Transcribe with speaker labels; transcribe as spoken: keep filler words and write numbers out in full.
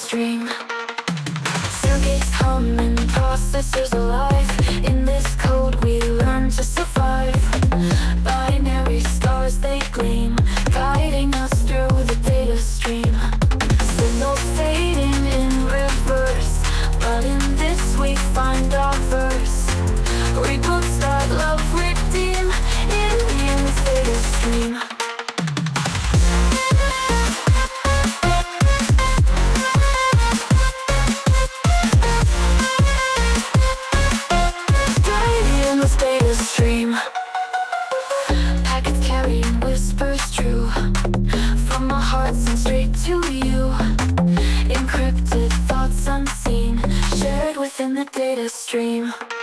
Speaker 1: stream. Circuits hum and processors alive. In this code we learn to survive. Binary stars they gleam, guiding us through the data stream. Signals fading in reverse, but in this we find our verse. Reboots that love redeem in the data stream. Data stream. Packets carrying whispers true from our hearts and straight to you. Encrypted thoughts unseen, shared within the data stream.